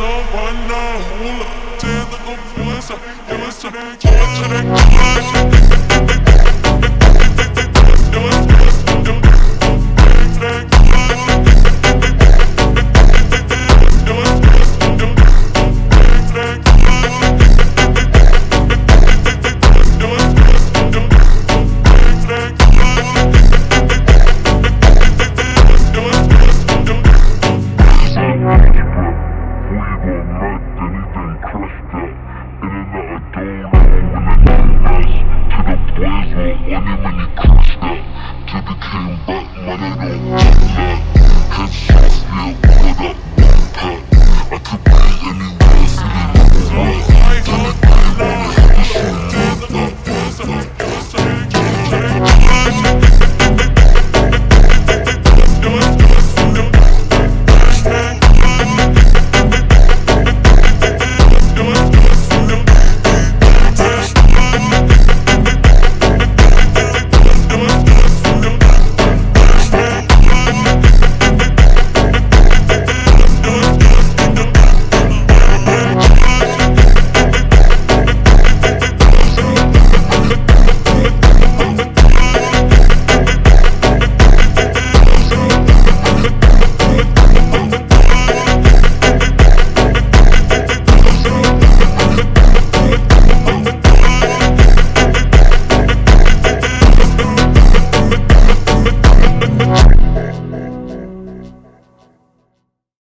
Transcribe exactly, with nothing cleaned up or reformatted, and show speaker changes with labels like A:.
A: one now, hold up, tear the up voice up, give us to that, give us to that, give us to that.